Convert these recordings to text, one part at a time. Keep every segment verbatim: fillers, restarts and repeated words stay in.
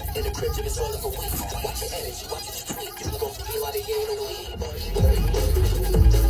In the crib, it's all of a week. Watch your energy, watch what you tweet. You gon' feel like you ain't no weed.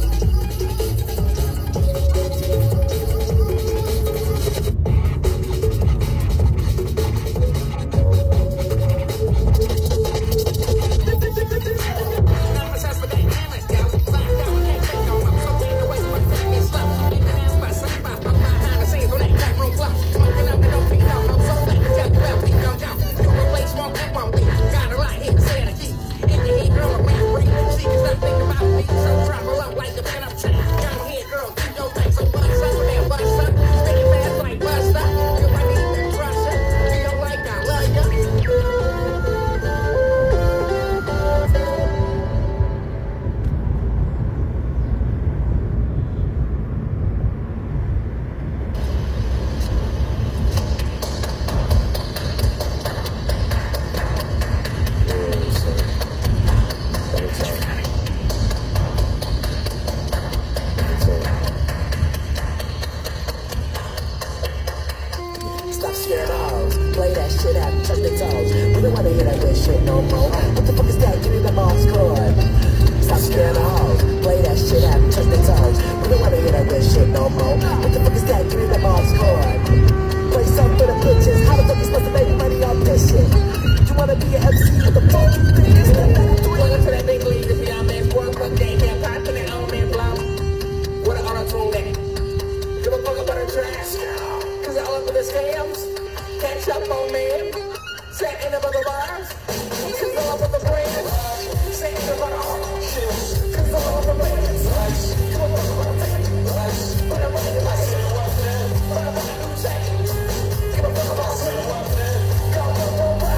Stop scaring hoes, play that shit out and touch their toes. We don't wanna hear that weird shit no more. What the fuck is that? Give me the boss cord. Stop scaring hoes, play that shit out and touch their toes. We don't wanna hear that weird shit no more. What the fuck is that? Give me the boss cord. Play something for the bitches. How the fuck you supposed to make money off this shit? You wanna be an M C with the fuck you think is that? Welcome to that big league, this young man's work, but they can't pop in their own man blow. What an auto-tune that. Give a fuck about the trash. Cause all up with the scams. Catch up on me. Set in the other bars. Cause all up with the brand. Set in the other bars. Cause all up with the brand. Give a fuck about the brand. Put a money in my head. Put a money in my check. Give a fuck about the brand. Go, go, go, go.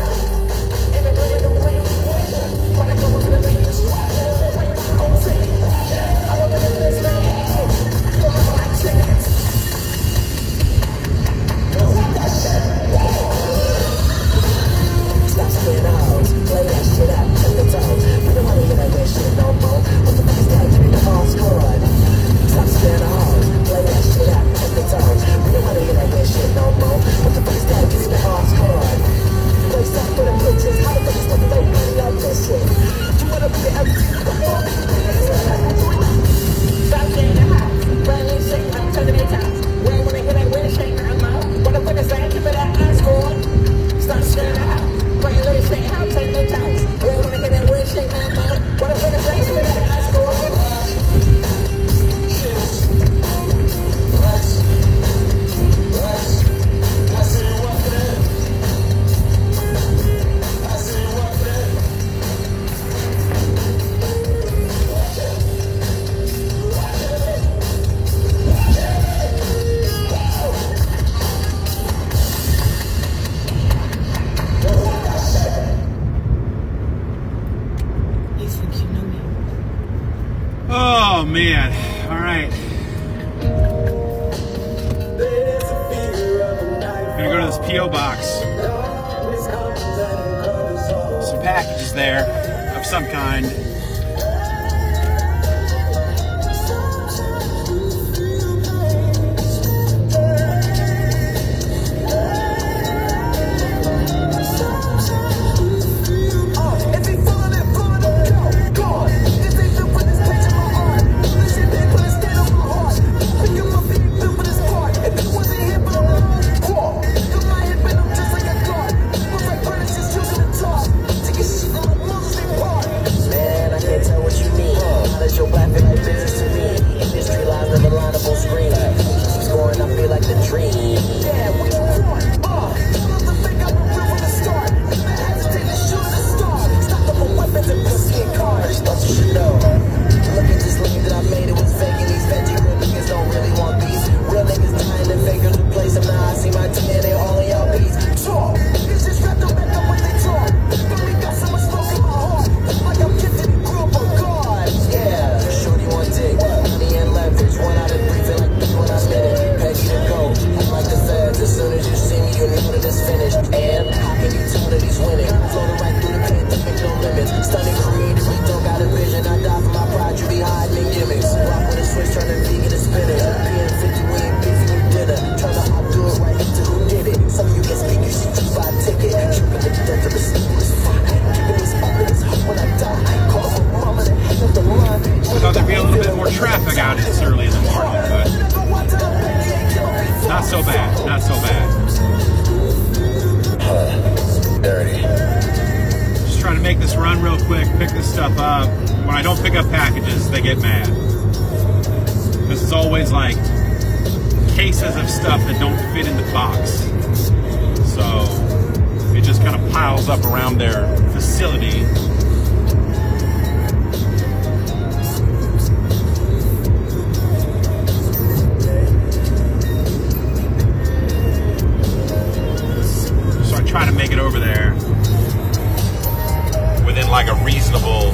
In the brand new way. Wanna go to the beach. Wait, I'm saying. I wanna live this man. Go, my chance. Stop scaring the hoes, play that shit out, touch the toes. We don't wanna hear that weird shit no more. What the fuck is that? Give me the boss cord. Stop scaring the hoes, play that shit out, touch the toes. We don't wanna hear that weird shit no more. What the fuck is that? Give me the boss cord. Play something for the bitches. How the fuck is supposed to make money off this shit? You wanna be an M C with the fuck? Stop scaring the hoes, play that shit out, touch the toes. We don't wanna hear that weird shit no more. What the fuck is that? Give me that ass cord. Stop scaring the house. Play a little shit out, take no toes. We don't wanna hear that weird shit no more. What the fuck is that? Give me that ass cord. Oh man, all right. I'm gonna go to this P O box. Some packages there of some kind. Man, take this run real quick, pick this stuff up. When I don't pick up packages, they get mad. This is always like cases of stuff that don't fit in the box. So it just kind of piles up around their facility. So I try to make it over there within like a reasonable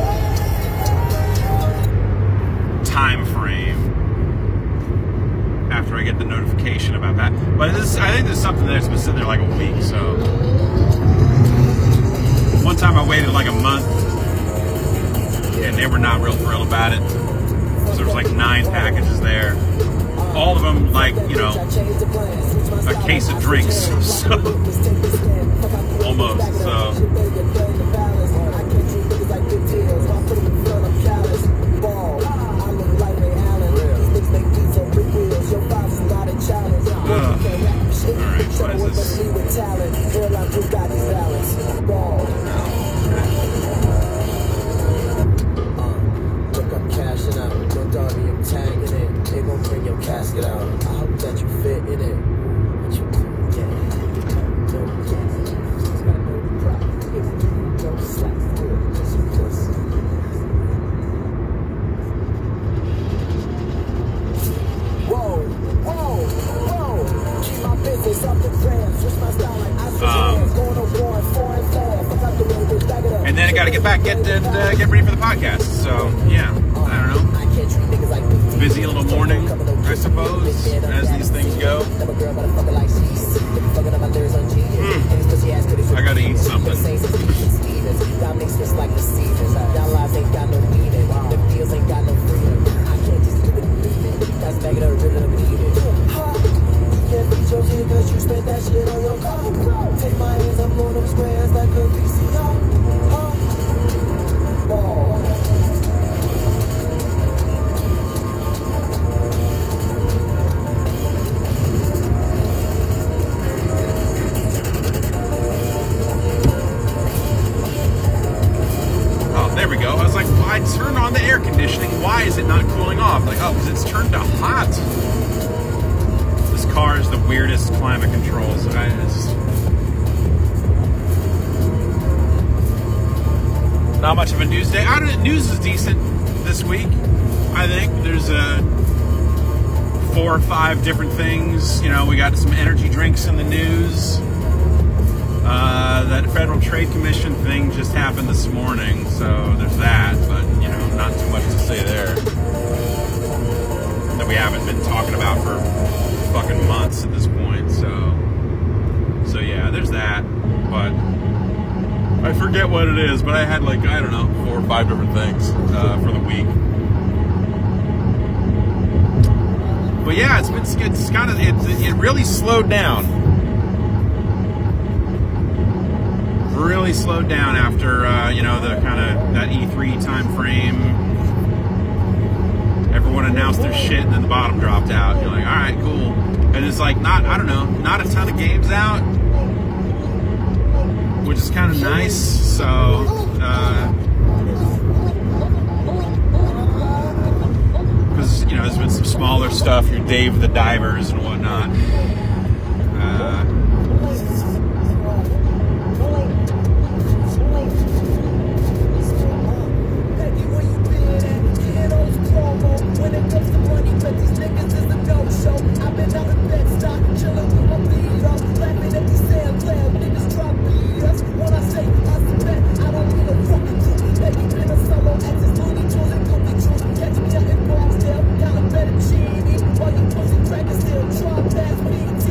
time frame after I get the notification about that. But this, I think there's something there that's been sitting there like a week. So one time I waited like a month, and they were not real thrilled about it. So there was like nine packages there. All of them, like, you know, a case of drinks. So, almost. So. Casket out. I hope that you fit in it. But you yeah. No, yeah. Just gotta know the pride. Don't slack through it. Just because. Whoa, whoa, whoa. Keep my business off the gram. Switch my style like I switch going on war, four and four. Fuck up the way we back it up. And then I gotta get back, get uh, get ready for the podcast. So yeah, I don't know. Busy little morning, I suppose, as these things go. Mm. I gotta eat something. There we go. I was like, well, I turned on the air conditioning. Why is it not cooling off? Like, oh, because it's turned to hot. This car is the weirdest climate controls. I just... Not much of a news day. I don't know, news is decent this week. I think there's a four or five different things. You know, we got some energy drinks in the news. Uh, that Federal Trade Commission thing just happened this morning, so there's that, but, you know, not too much to say there. That we haven't been talking about for fucking months at this point, so... So, yeah, there's that, but... I forget what it is, but I had, like, I don't know, four or five different things uh, for the week. But, yeah, it's been, it's kind of, it, it really slowed down. Really slowed down after, uh, you know, the kind of that E three time frame. Everyone announced their shit, and then the bottom dropped out. You're like, all right, cool. And it's like, not, I don't know, not a ton of games out, which is kind of nice. So, uh, because, you know, there's been some smaller stuff, your Dave the Divers and whatnot. Uh, Catch me up in Bronx, got a better genie. While you pussy crackers still drop that beat.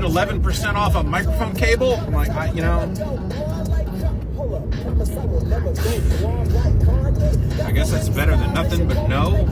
eleven percent off a microphone cable. I'm like, I, you know, I guess that's better than nothing, but no.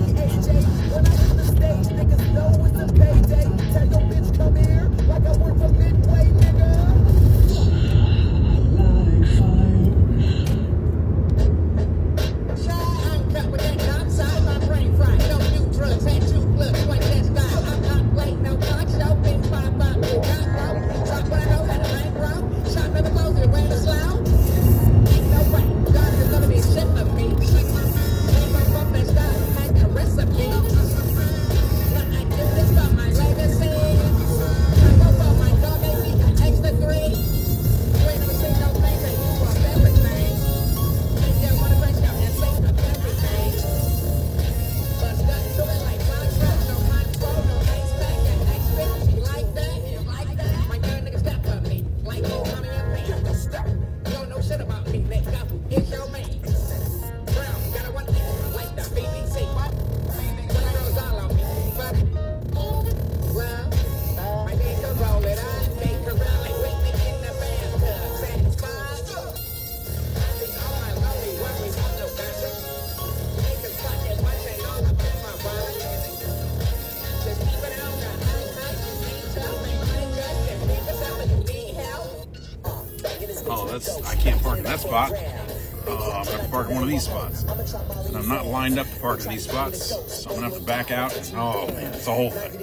I can't park in that spot. Uh, I'm going to park in one of these spots. And I'm not lined up to park in these spots, so I'm going to have to back out. And, oh, man, it's a whole thing.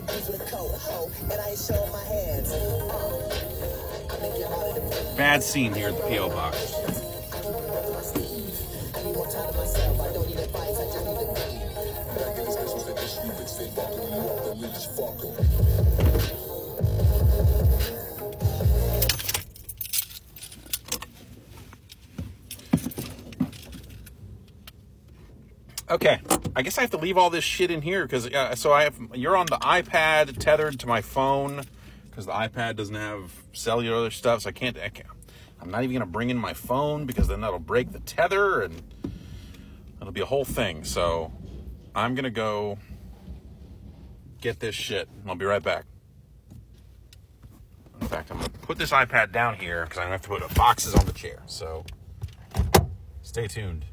Bad scene here at the P O box. Okay, I guess I have to leave all this shit in here because uh, so I have you're on the iPad tethered to my phone because the iPad doesn't have cellular stuff, so I can't, I can't. I'm not even gonna bring in my phone because then that'll break the tether and it'll be a whole thing. So I'm gonna go get this shit. I'll be right back. In fact, I'm gonna put this iPad down here because I'm gonna have to put boxes on the chair. So stay tuned.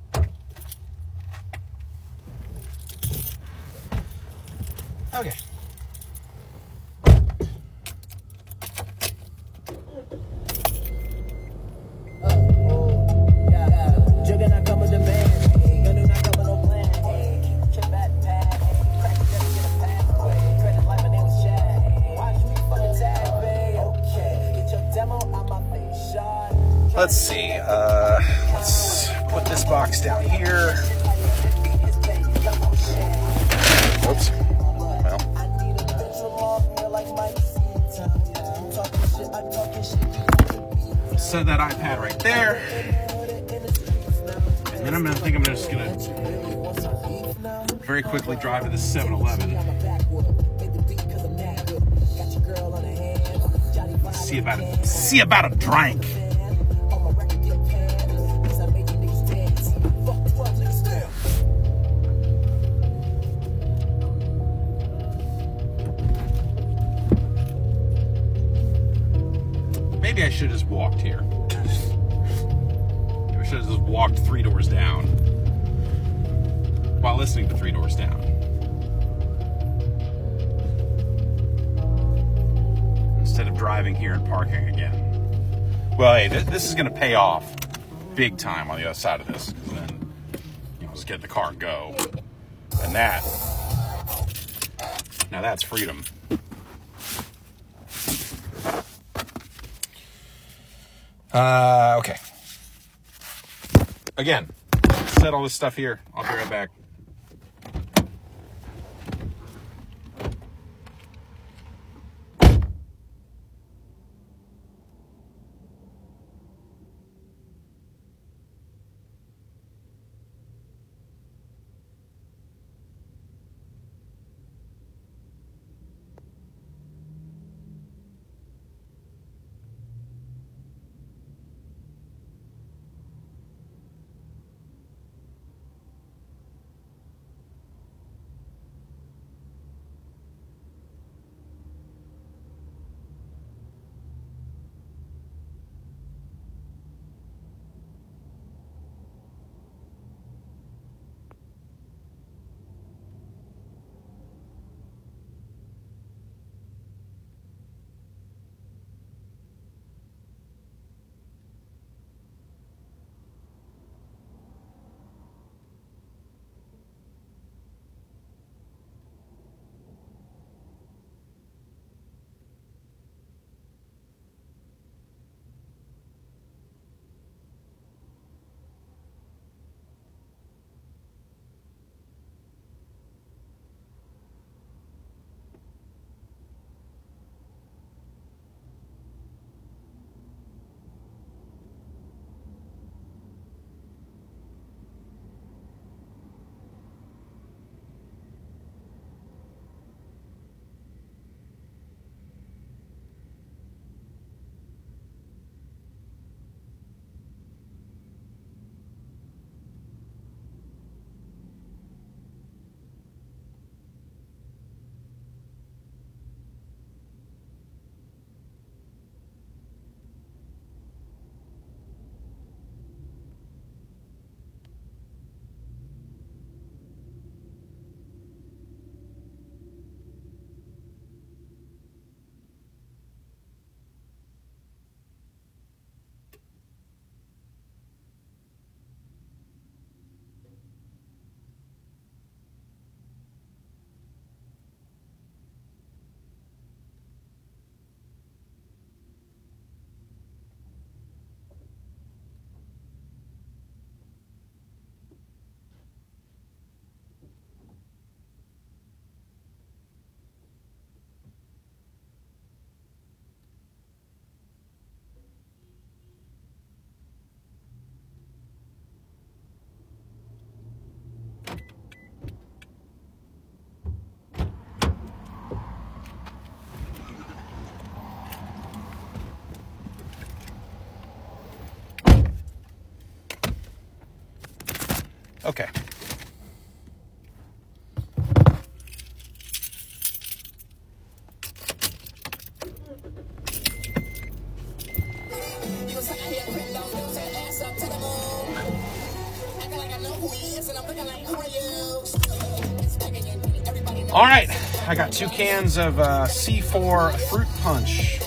Okay, let's see. Uh, let's put this box down here. Oops. Well. Set that iPad right there. And then I'm gonna think I'm just gonna very quickly drive to the seven eleven. See about it. See about a drink. Maybe I should have just walked here. Maybe I should have just walked three doors down while listening to Three Doors Down. Instead of driving here and parking again. Well, hey, th this is going to pay off big time on the other side of this. Because then you just get in the car and go. And that, now that's freedom. Uh, okay. Again, set all this stuff here. I'll be right back. Okay. All right, I got two cans of uh, C four fruit punch.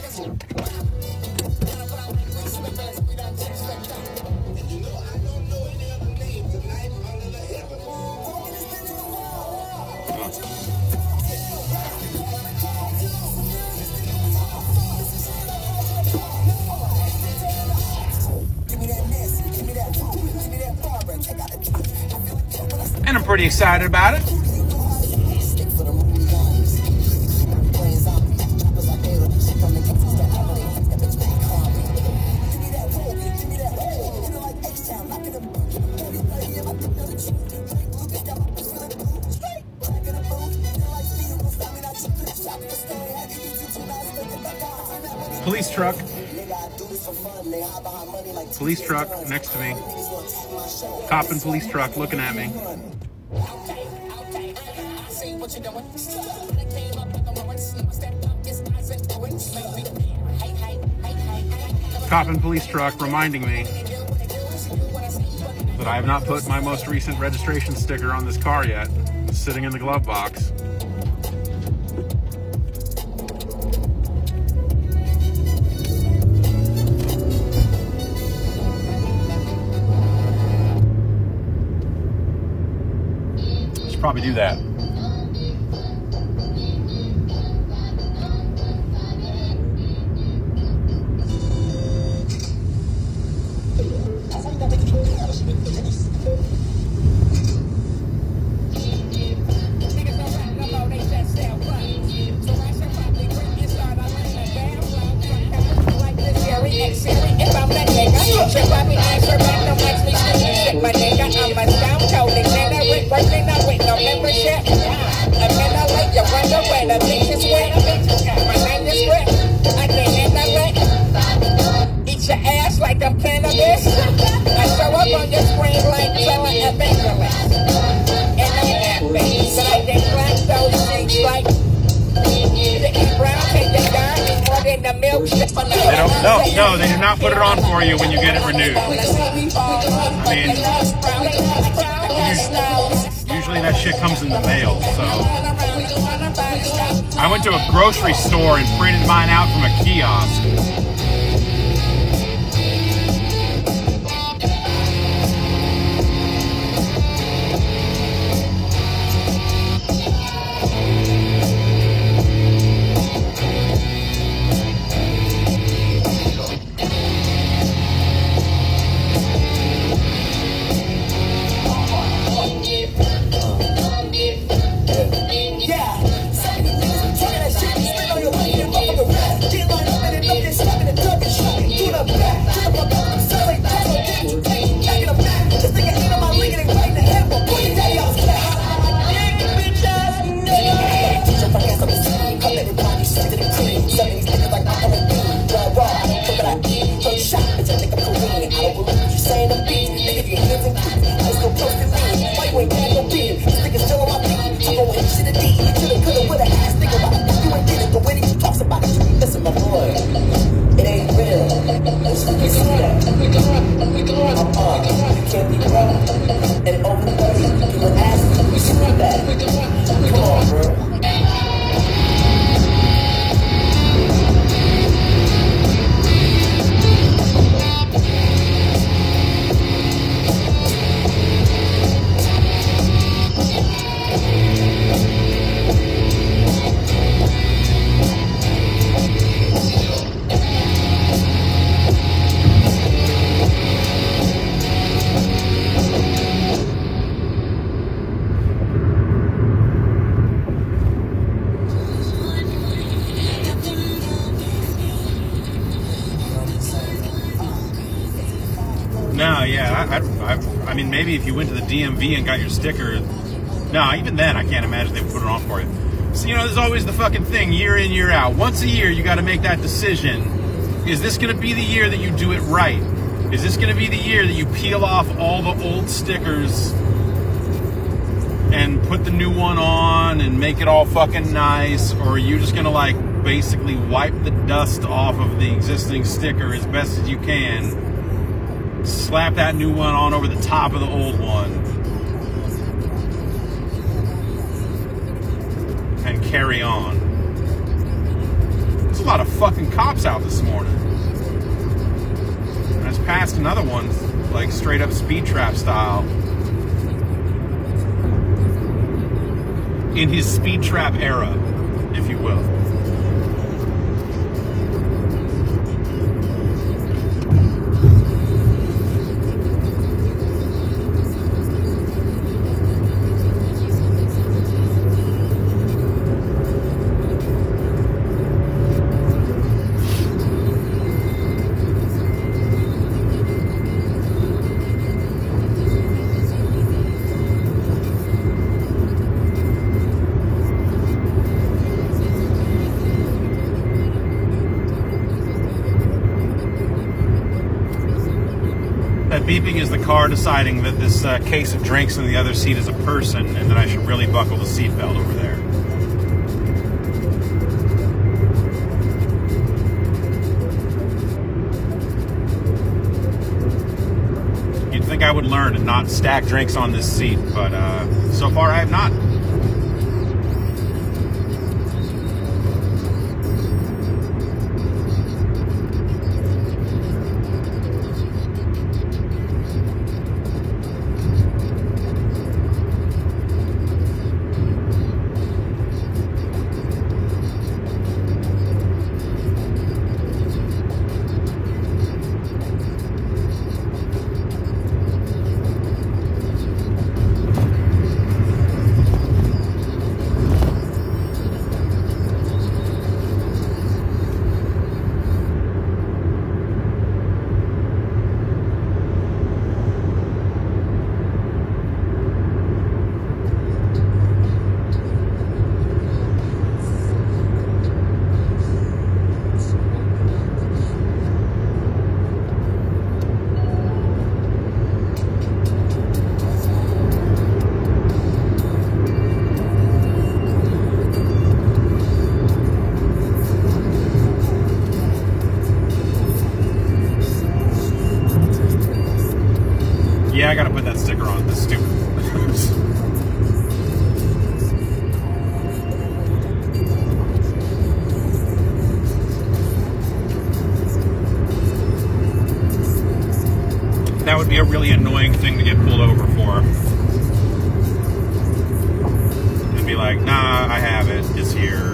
pretty excited about it. Police truck. Police truck next to me. Cop and police truck looking at me. Cop and police truck reminding me that I have not put my most recent registration sticker on this car yet. It's sitting in the glove box. Probably do that. They don't, no, no, they do not put it on for you when you get it renewed. I mean, usually that shit comes in the mail, so. I went to a grocery store and printed mine out from a kiosk. No, yeah, I, I, I, I mean, maybe if you went to the D M V and got your sticker, no, even then, I can't imagine they would put it on for you. So, you know, there's always the fucking thing, year in, year out. Once a year, you got to make that decision. Is this going to be the year that you do it right? Is this going to be the year that you peel off all the old stickers and put the new one on and make it all fucking nice? Or are you just going to, like, basically wipe the dust off of the existing sticker as best as you can, slap that new one on over the top of the old one, and carry on? There's a lot of fucking cops out this morning. And I just passed another one, like straight up speed trap style, in his speed trap era, if you will. beeping is the car deciding that this uh, case of drinks in the other seat is a person, and that I should really buckle the seatbelt over there. You'd think I would learn and not stack drinks on this seat, but uh, so far I have not. Yeah, I gotta put that sticker on. This is stupid. That would be a really annoying thing to get pulled over for. And be like, nah, I have it. It's here.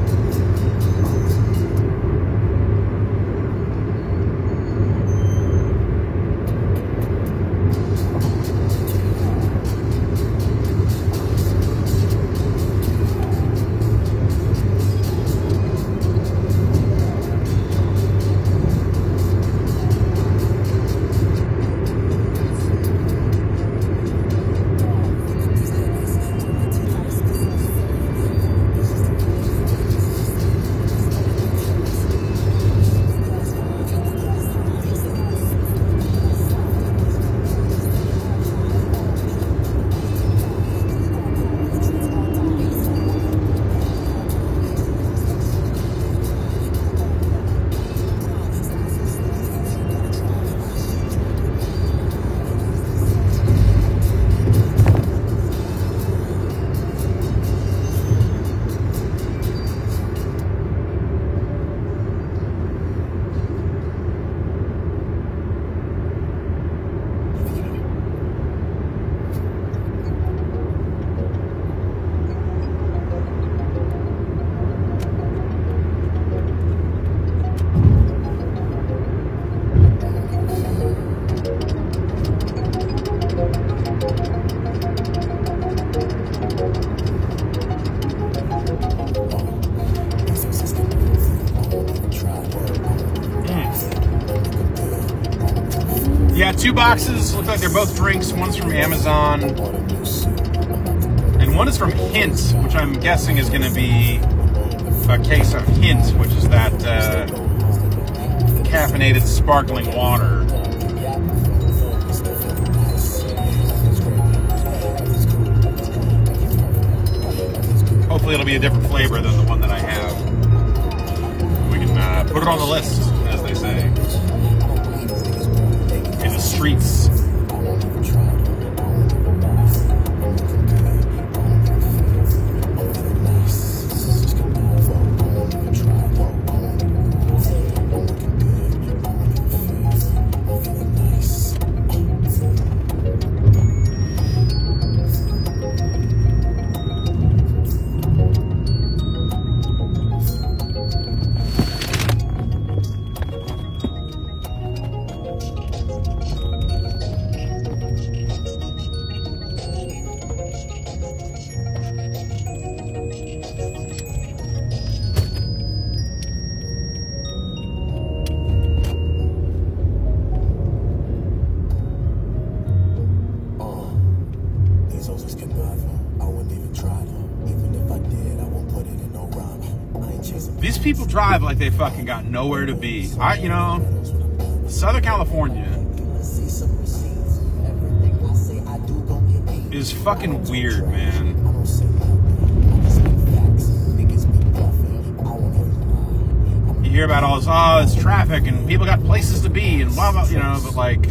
Yeah, two boxes. Look like they're both drinks. One's from Amazon. And one is from Hint, which I'm guessing is going to be a case of Hint, which is that uh, caffeinated sparkling water. Hopefully it'll be a different flavor than the one that I have. We can uh, put it on the list, as they say. In the streets. These people drive like they fucking got nowhere to be. I, you know, Southern California is fucking weird, man. You hear about all this, oh, it's traffic and people got places to be and blah, blah, you know, but like...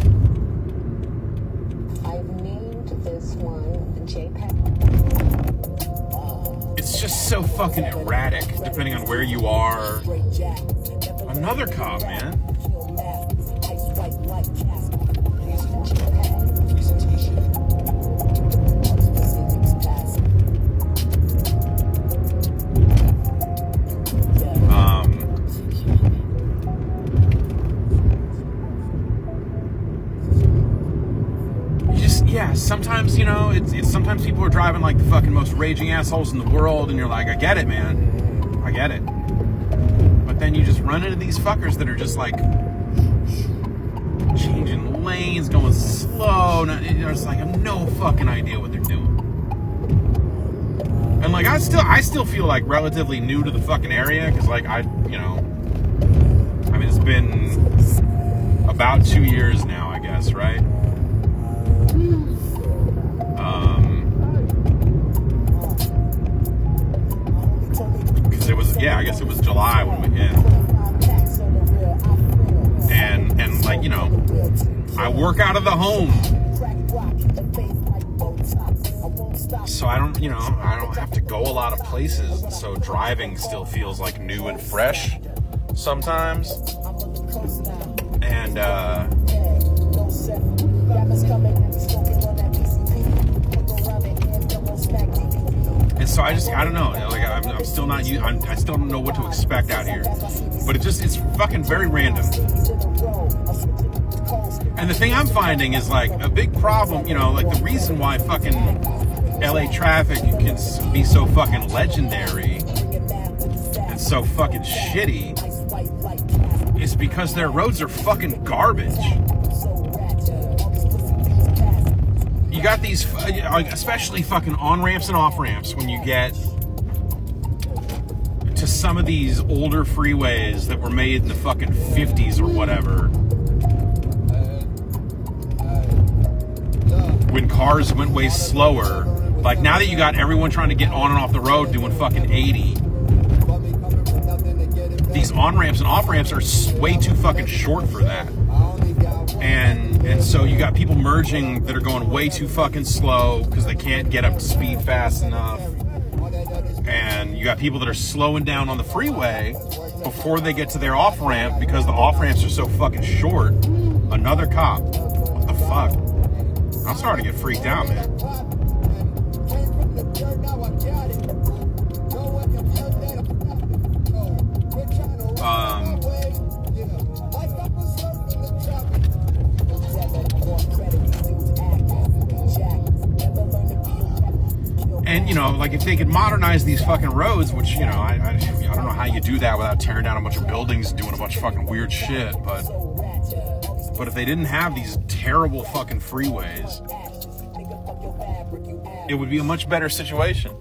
I've named this one J PEG. It's just so fucking erratic, depending on where you are. Another cop, man. Yeah, sometimes, you know, it's, it's sometimes people are driving like the fucking most raging assholes in the world, and you're like, I get it, man. I get it. But then you just run into these fuckers that are just like changing lanes, going slow, and it's like, I have no fucking idea what they're doing. And like, I still, I still feel like relatively new to the fucking area, because like, I, you know, I mean, it's been about two years now, I guess, right? It was, yeah, I guess it was July when we, yeah. And, and like, you know, I work out of the home. So I don't, you know, I don't have to go a lot of places. So driving still feels like new and fresh sometimes. And, uh, And so I just, I don't know, like I'm, I'm still not, I'm, I still don't know what to expect out here. But it just, it's fucking very random. And the thing I'm finding is like a big problem, you know, like the reason why fucking L A traffic can be so fucking legendary and so fucking shitty is because their roads are fucking garbage. You got these, especially fucking on-ramps and off-ramps when you get to some of these older freeways that were made in the fucking fifties or whatever. When cars went way slower. Like now that you got everyone trying to get on and off the road doing fucking eighty. These on-ramps and off-ramps are way too fucking short for that. And and so you got people merging that are going way too fucking slow because they can't get up to speed fast enough. And you got people that are slowing down on the freeway before they get to their off-ramp because the off-ramps are so fucking short. Another cop. What the fuck? I'm starting to get freaked out, man. Um... And, you know, like if they could modernize these fucking roads, which, you know, I, I, I don't know how you do that without tearing down a bunch of buildings and doing a bunch of fucking weird shit, but but if they didn't have these terrible fucking freeways, it would be a much better situation.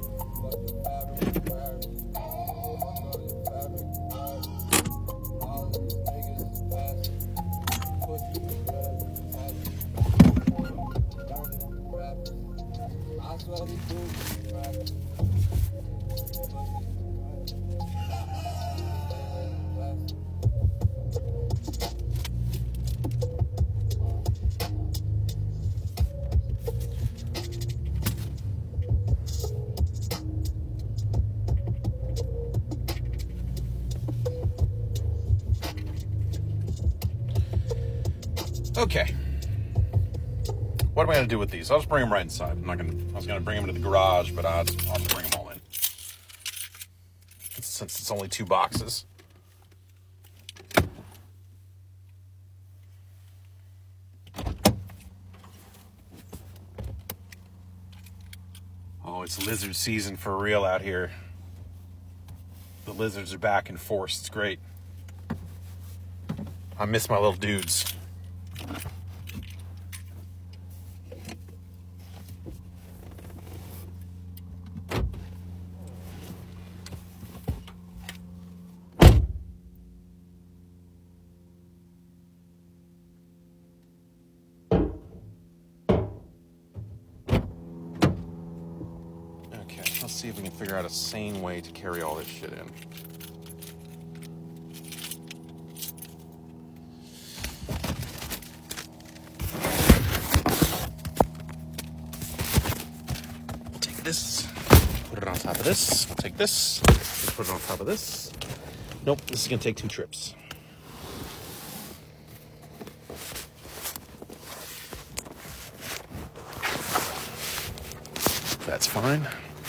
Okay. What am I going to do with these? I'll just bring them right inside. I'm not going to, I was going to bring them into the garage, but I'll just, I'll just bring them all in. Since it's only two boxes. Oh, it's lizard season for real out here. The lizards are back in force. It's great. I miss my little dudes. Let's see if we can figure out a sane way to carry all this shit in. We'll take this, put it on top of this. We'll take this, we'll put it on top of this. Nope, this is gonna take two trips. That's fine.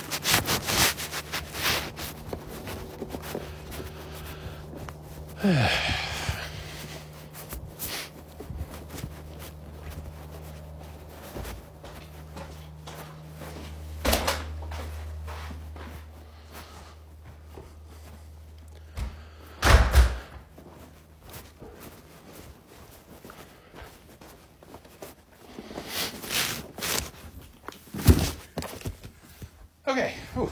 Okay. Whew.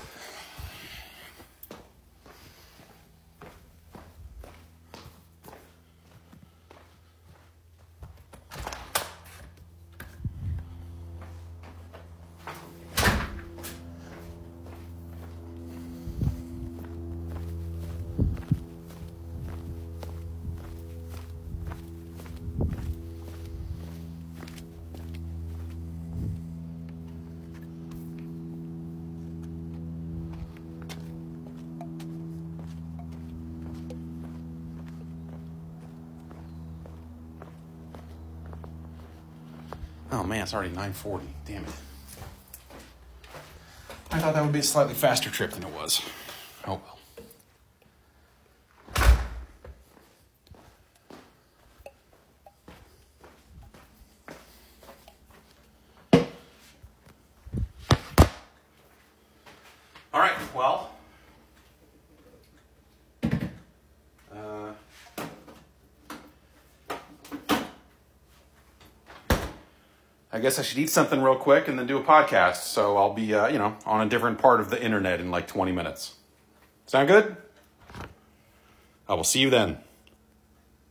Oh man, it's already nine forty. Damn it. I thought that would be a slightly faster trip than it was. Oh well. All right, well. Uh, I guess I should eat something real quick and then do a podcast. So I'll be, uh, you know, on a different part of the internet in like twenty minutes. Sound good? I will see you then.